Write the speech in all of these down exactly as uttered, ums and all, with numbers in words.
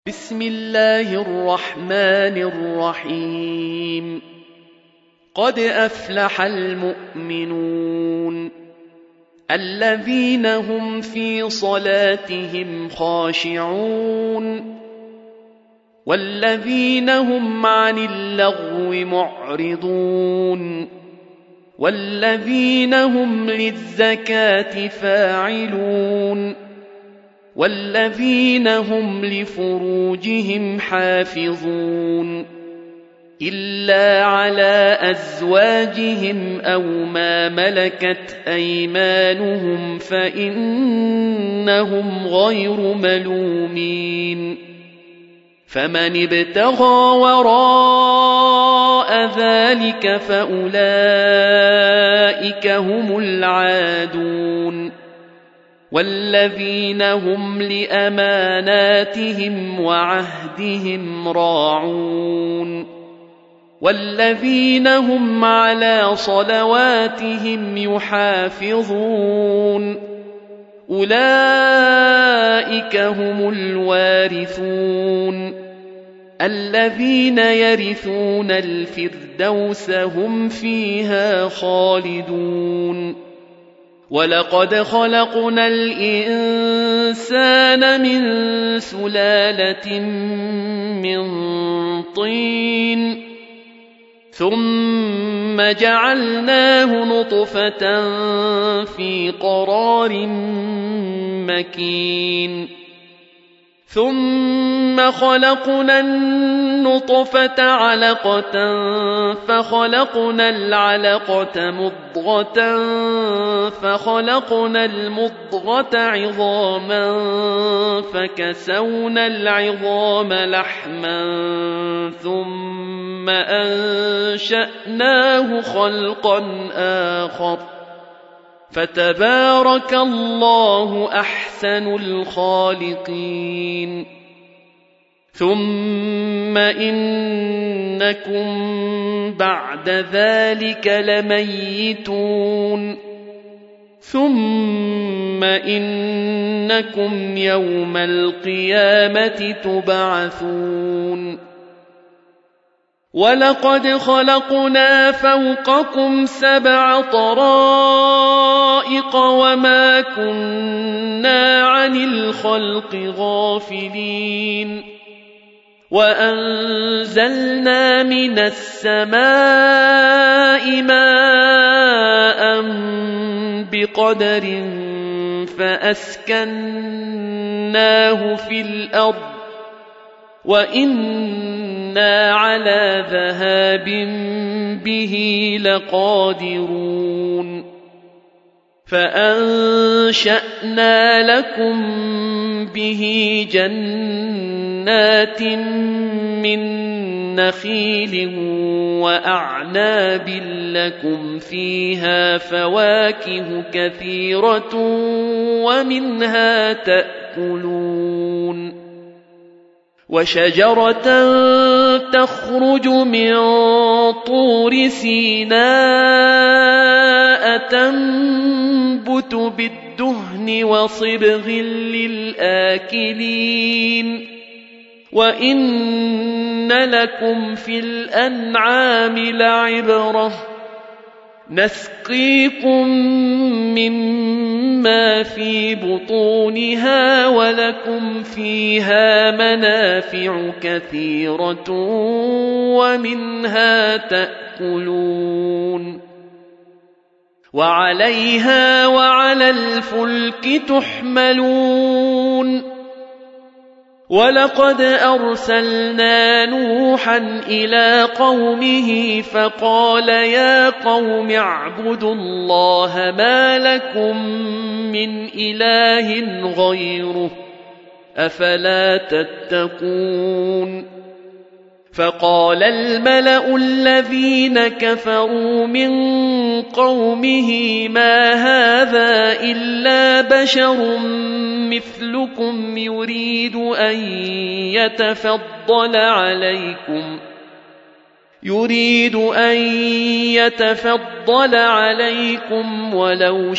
بسم الله الرحمن الرحيم. قد أفلح المؤمنون الذين هم في صلاتهم خاشعون والذين هم عن اللغو معرضون والذين هم للزكاة فاعلون والذين هم لفروجهم حافظون إلا على أزواجهم أو ما ملكت أيمانهم فإنهم غير ملومين. فمن ابتغى وراء ذلك فأولئك هم العادون والذين هم لأماناتهم وعهدهم راعون والذين هم على صلواتهم يحافظون أولئك هم الوارثون الذين يرثون الفردوس هم فيها خالدون. ولقد خلقنا الإنسان من سلالة من طين ثم جعلناه نطفة في قرار مكين ثم خلقنا النطفة علقة فخلقنا العلقة مضغة فخلقنا المضغة عظاما فكسونا العظام لحما ثم أنشأناه خلقا آخر فتبارك الله أحسن الخالقين. ثم إنكم بعد ذلك لميتون ثم إنكم يوم القيامة تبعثون. ولقد خلقنا فوقكم سبع طرائق وما كنا عن الخلق غافلين وأنزلنا من السماء ماء بقدر فأسكناه في الأرض وإنا على ذهاب به لقادرون. فأنشأنا لكم به جنات من نخيل وأعناب لكم فيها فواكه كثيرة ومنها تأكلون. وشجرة تخرج من طور سيناء تنبت بالدهن وصبغ للآكلين وإن لكم في الأنعام لعبرة نسقيكم مما في بطونها ولكم فيها منافع كثيرة ومنها تأكلون وعليها وعلى الفلك تحملون. ولقد أرسلنا نوحا إلى قومه فقال يا قوم اعبدوا الله ما لكم من إله غيره أفلا تتقون. فقال الملأ الذين كفروا من قومه ما هذا إلا بشر مثلكم يريد أن يتفضل عليكم يريد أن يتفضل عليكم ولو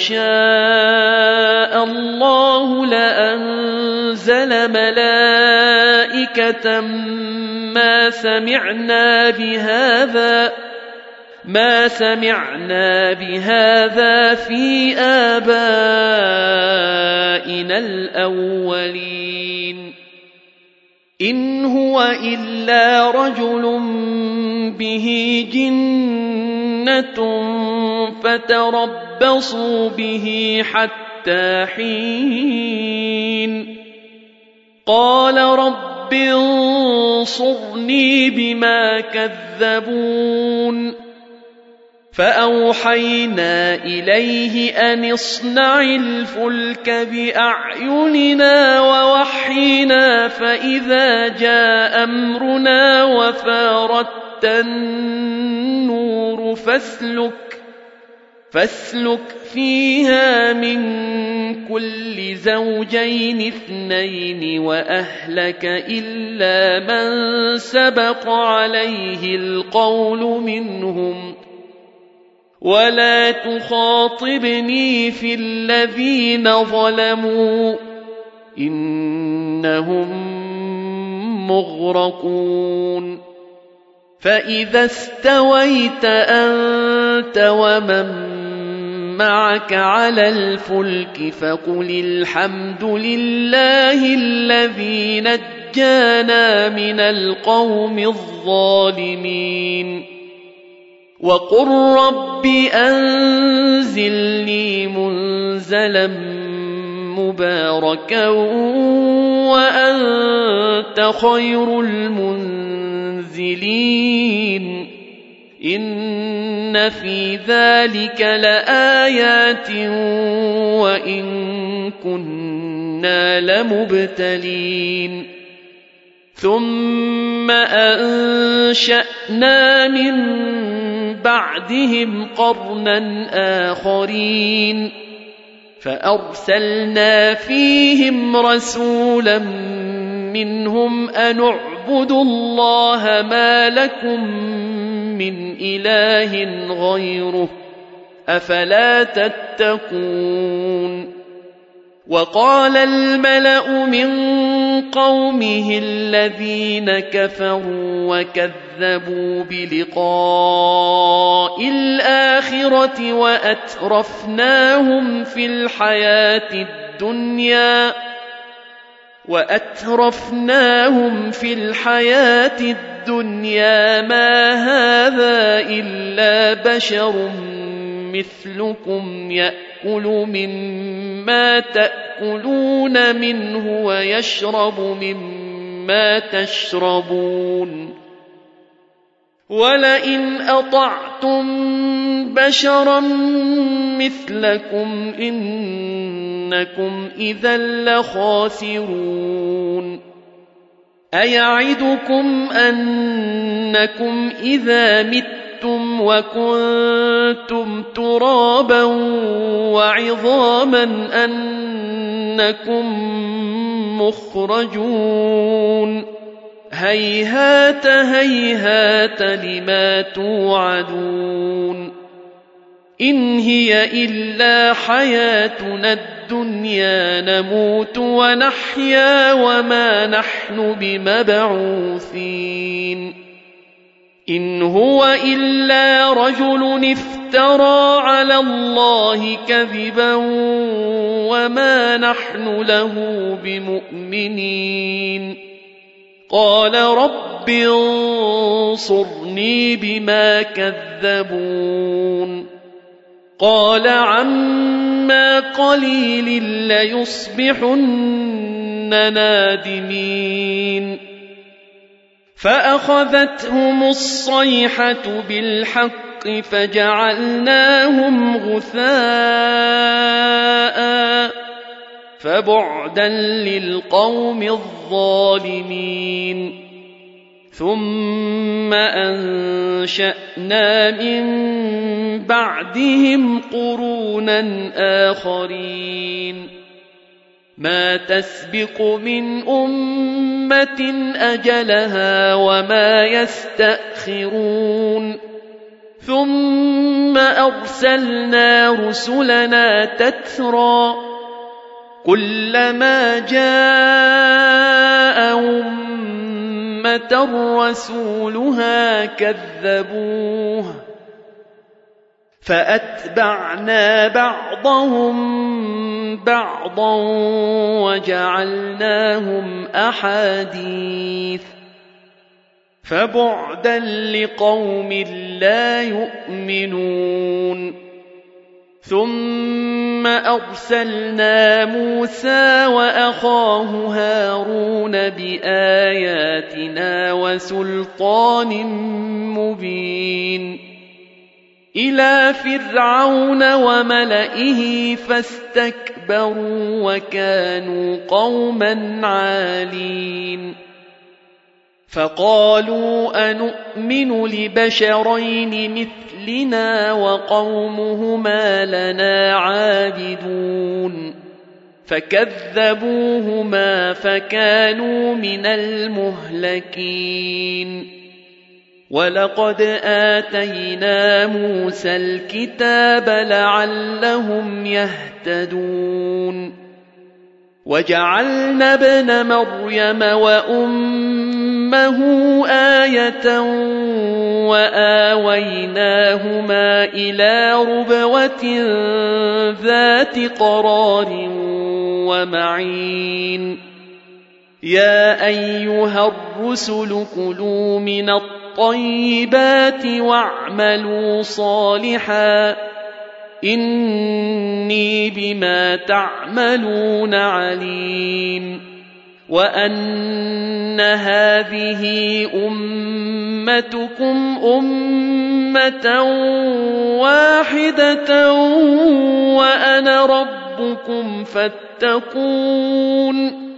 شاء الله لأنزل ملائكة ملائكة ما سمعنا بهذا ما سمعنا بهذا في آبائنا الأولين إن هو إلا رجل به جنة فتربصوا به حتى حين قال رب انصرني بما كذبون فأوحينا إليه أن اصنع الفلك بأعيننا ووحينا فإذا جاء أمرنا وفارت النور فاسلك فاسلك فيها من كل زوجين اثنين وأهلك إلا من سبق عليه القول منهم ولا تخاطبني في الذين ظلموا إنهم مغرقون فإذا استويت أنت ومن معك على الفلك فقل الحمد لله الذي نجانا من القوم الظالمين وقل رب أنزلني منزلا مباركا وأنت خير المنزلين إن في ذلك لآيات وإن كنا لمبتلين ثم أنشأنا من بعدهم قرنا آخرين فأرسلنا فيهم رسولا منهم أن اعبدوا الله ما لكم من إله غيره أفلا تتقون وقال الملأ من قومه الذين كفروا وكذبوا بلقاء الآخرة وأترفناهم في الحياة الدنيا وأترفناهم في الحياة الدنيا ما هذا إلا بشر مثلكم يأكل مما تأكلون منه ويشرب مما تشربون ولئن أطعتم بشرا مثلكم إنكم إذا لخاسرون أيعدكم أنكم إذا متم وكنتم ترابا وعظاما أنكم مخرجون هيهات هيهات لما توعدون إن هي إلا حياتنا الدنيا نموت ونحيا وما نحن بمبعوثين إن هو إلا رجل افترى على الله كذبا وما نحن له بمؤمنين قال رب انصرني بما كذبون قال عما قليل ليصبحن نادمين فأخذتهم الصيحة بالحق فجعلناهم غثاء فبعدا للقوم الظالمين ثم أنشأنا من بعدهم قرونا آخرين ما تسبق من أمة أجلها وما يستأخرون ثم أرسلنا رسلنا تترى كلما جاء أمة أمة رسولها كذبوه فأتبعنا بعضهم بعضا وجعلناهم أحاديث فبعدا لقوم لا يؤمنون ثم أرسلنا موسى وأخاه هارون بآياتنا وسلطان مبين إلى فرعون وملئه فاستكبروا وكانوا قوما عالين فقالوا أنؤمن لبشرين مثلنا وقومهما لنا عابدون فكذبوهما فكانوا من المهلكين ولقد آتينا موسى الكتاب لعلهم يهتدون وجعلنا ابن مريم وأمه آية وآويناهما إلى ربوة ذات قرار ومعين يا أيها الرسل كلوا من الطيبات واعملوا صالحا إني بما تعملون عليم وأن هذه أمتكم أمة واحدة وأنا ربكم فاتقون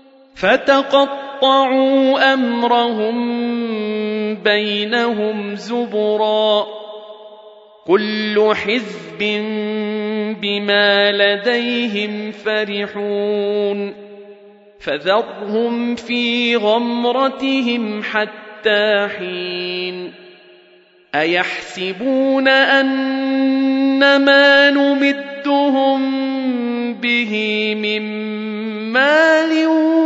فتقطعوا أمرهم بينهم زبرا كل حزب بما لديهم فرحون فذرهم في غمرتهم حتى حين أيحسبون أن ما نمدهم به من مال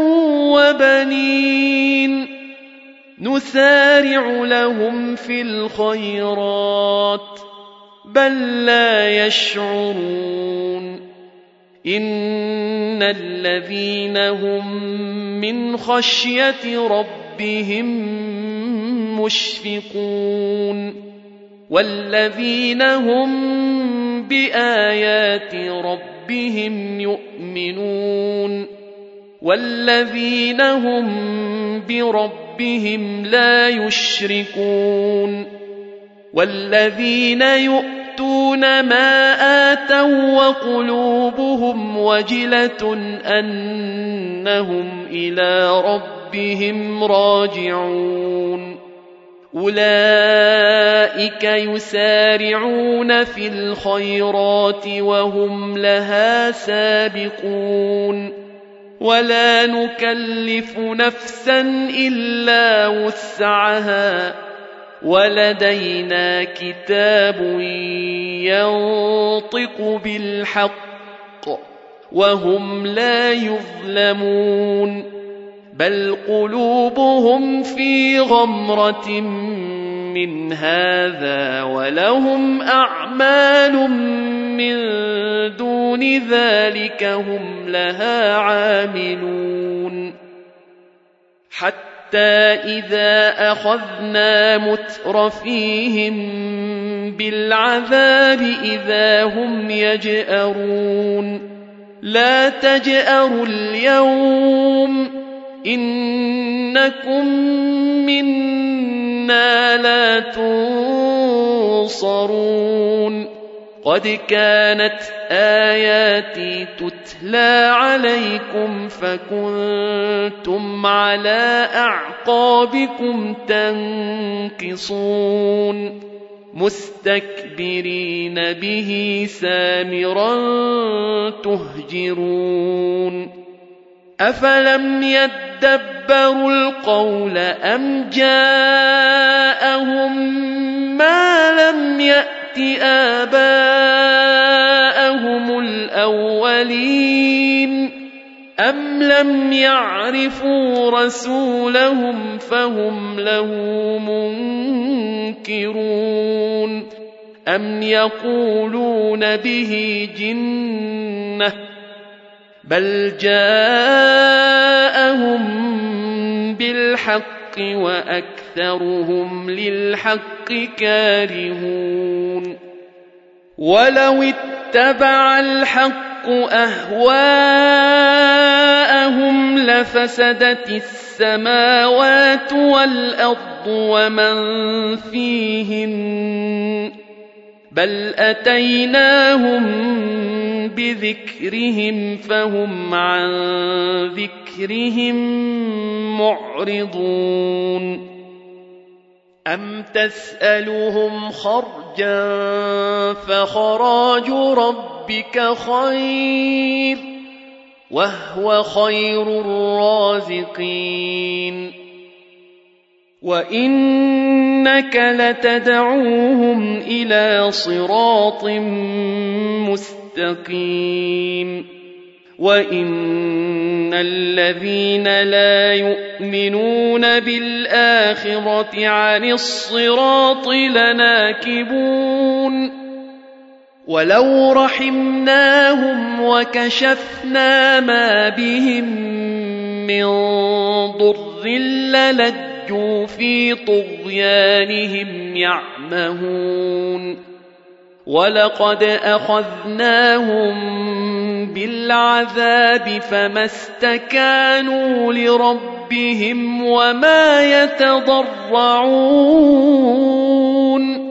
وبنين نسارع لهم في الخيرات بل لا يشعرون إن الذين هم من خشية ربهم مشفقون والذين هم بآيات ربهم يؤمنون والذين هم بربهم لا يشركون والذين يؤتون ما آتوا وقلوبهم وجلة أنهم إلى ربهم راجعون أولئك يسارعون في الخيرات وهم لها سابقون ولا نكلف نفسا إلا وسعها ولدينا كتاب ينطق بالحق وهم لا يظلمون بل قلوبهم في غمرة من هذا ولهم أعمال من دون ذلك هم لها عاملون حتى إذا أخذنا مترفيهم بالعذاب إذا هم يجأرون لا تجأروا اليوم إنكم منا لا تنصرون قد كانت آياتي تتلى عليكم فكنتم على أعقابكم تنكصون مستكبرين به سامرا تهجرون أفلم يدبروا القول أم جاءهم ما لم يأت آباءهم الأولين أم لم يعرفوا رسولهم فهم له منكرون أم يقولون به جنة بل جاءهم بالحق وأكثرهم للحق كارهون ولو اتبع الحق أهواءهم لفسدت السماوات والأرض ومن فيهن بل أتيناهم بذكرهم فهم عن ذكرهم معرضون أم تسألهم خرجا فخراج ربك خير وهو خير الرازقين وإنك لتدعوهم إلى صراط مستقيم وإن الذين لا يؤمنون بالآخرة عن الصراط لناكبون ولو رحمناهم وكشفنا ما بهم من ضر للجوا في طغيانهم يعمهون ولقد أخذناهم بالعذاب فما استكانوا لربهم وما يتضرعون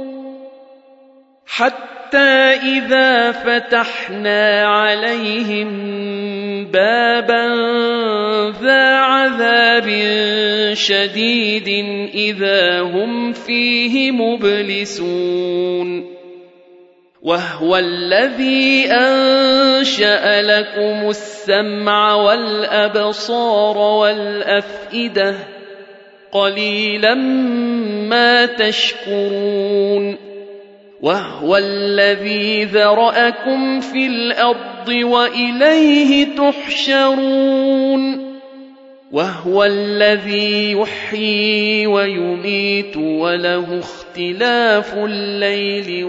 حتى إذا فتحنا عليهم بابا ذا عذاب شديد إذا هم فيه مبلسون وهو الذي أنشأ لكم السمع والأبصار والأفئدة قليلا ما تشكرون وهو الذي ذرأكم في الأرض وإليه تحشرون وهو الذي يحيي ويميت وله اختلاف الليل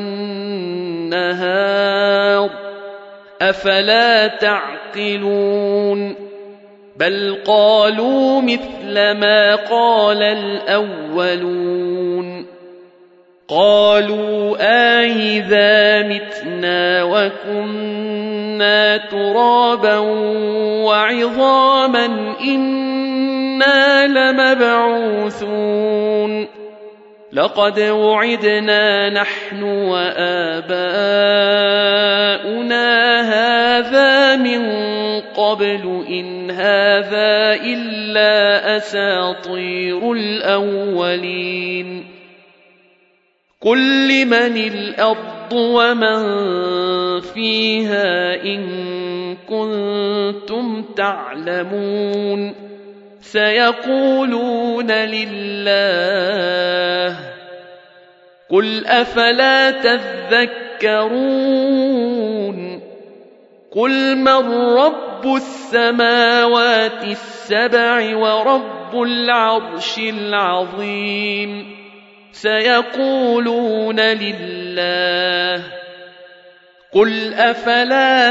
والنهار أفلا تعقلون بل قالوا مثل ما قال الأولون قالوا أإذا متنا وكنا ترابا وعظاما إنا لمبعوثون لقد وعدنا نحن وآباؤنا هذا من قبل إن هذا إلا أساطير الأولين قل لمن الأرض ومن فيها إن كنتم تعلمون سيقولون لله قل أفلا تذكرون قل من رب السماوات السبع ورب العرش العظيم سيقولون لله قل أفلا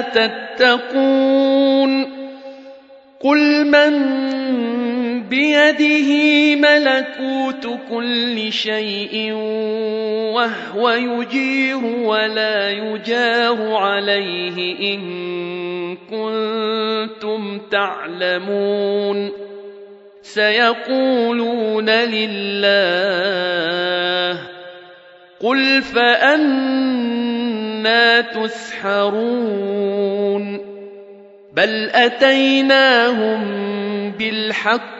تتقون قل من بيده ملكوت كل شيء وهو يجير ولا يجار عليه إن كنتم تعلمون سيقولون لله قل فأنى تسحرون بل أتيناهم بالحق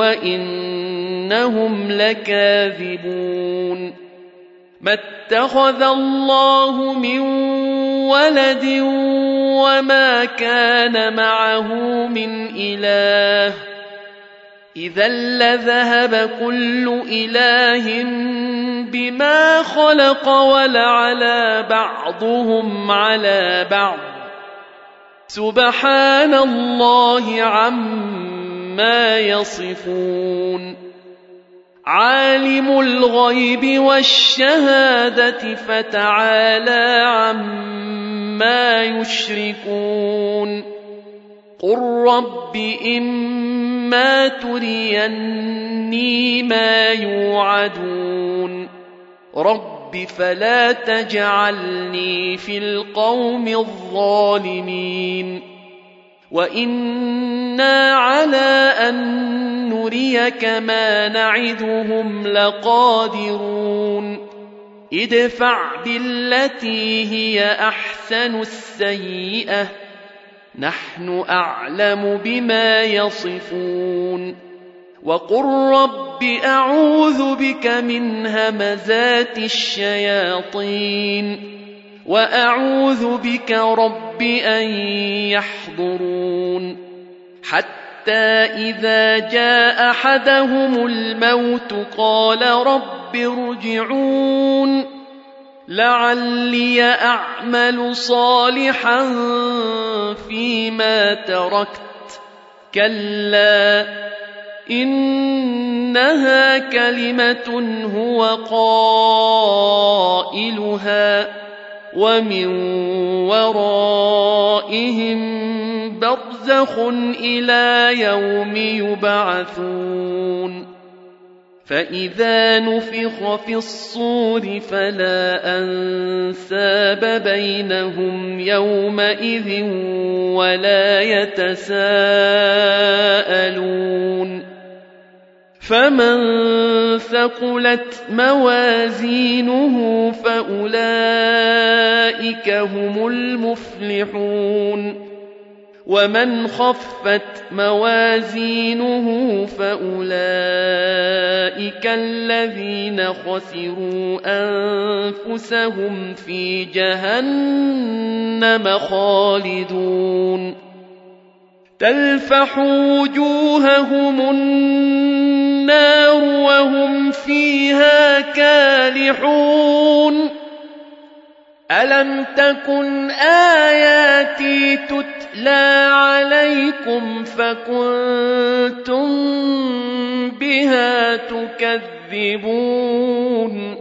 وإنهم لكاذبون ما اتخذ الله من ولد وما كان معه من إله إذا لذهب كل إله بما خلق ولعلى بعضهم على بعض سبحان الله عما يصفون عالم الغيب والشهادة فتعالى عما يشركون قل رب إما تريني ما يوعدون رب فلا تجعلني في القوم الظالمين وإنا على أن نريك ما نعدهم لقادرون ادفع بالتي هي أحسن السيئة نحن أعلم بما يصفون وقل رب أعوذ بك من همزات الشياطين وأعوذ بك رب أن يحضرون حتى إذا جاء أحدهم الموت قال رب ارجعون لعلي أعمل صالحا فيما تركت كلا إنها كلمة هو قائلها ومن ورائهم برزخ إلى يوم يبعثون فإذا نفخ في الصور فلا أنساب بينهم يومئذ ولا يتساءلون فمن ثقلت موازينه فأولئك هم المفلحون ومن خفت موازينه فأولئك الذين خسروا أنفسهم في جهنم خالدون تلفح وجوههم النار وهم فيها كالحون ألم تكن آياتي تتلى عليكم فكنتم بها تكذبون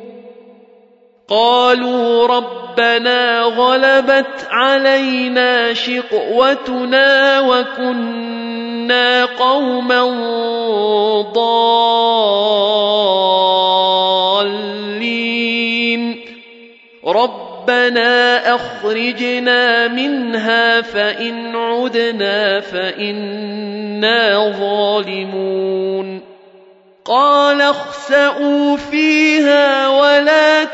قالوا ربنا غلبت علينا شقوتنا وكنا قوما ضالين ربنا أخرجنا منها فإن عدنا فإنا ظالمون قال اخسئوا فيها ولا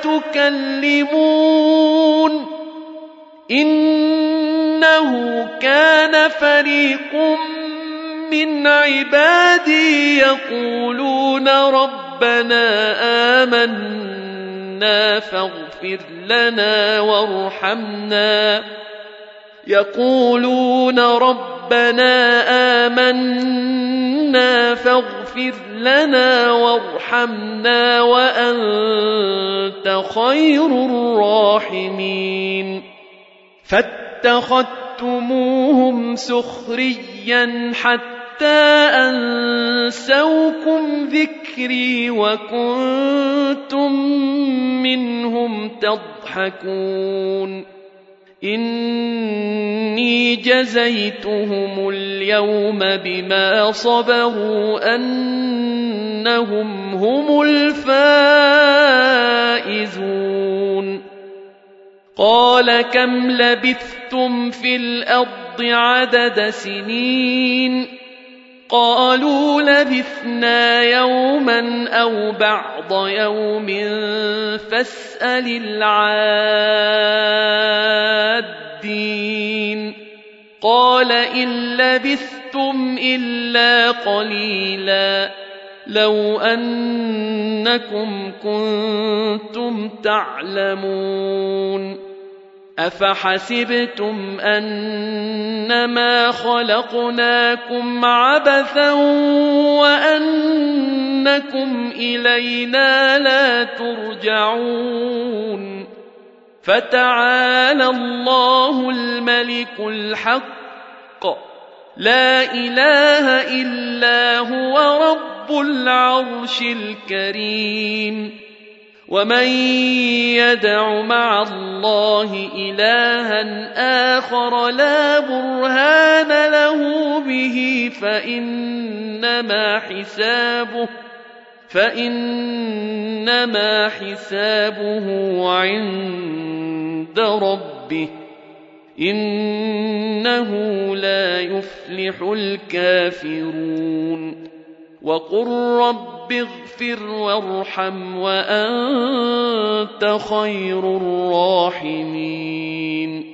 تكلمون إنه كان فريق من عبادي يقولون ربنا آمنا فاغفر لنا وارحمنا يقولون ربنا آمنا فاغفر لنا وارحمنا وأنت خير الراحمين فاتخذتموهم سخريا حتى أنسوكم ذكري وكنتم منهم تضحكون إني جزيتهم اليوم بما صبروا أنهم هم الفائزون قال كم لبثتم في الأرض عدد سنين قالوا لبثنا يوما أو بعض يوم فاسأل العادين قال إن لبثتم إلا قليلا لو أنكم كنتم تعلمون أفحسبتم أنما خلقناكم عبثا وأنكم إلينا لا ترجعون فتعالى الله الملك الحق لا إله إلا هو رب العرش الكريم ومن يدع مع الله إلها آخر لا برهان له به فإنما حسابه فإنما حسابه عند ربه إنه لا يفلح الكافرون وقل رب اغفر وارحم وأنت خير الراحمين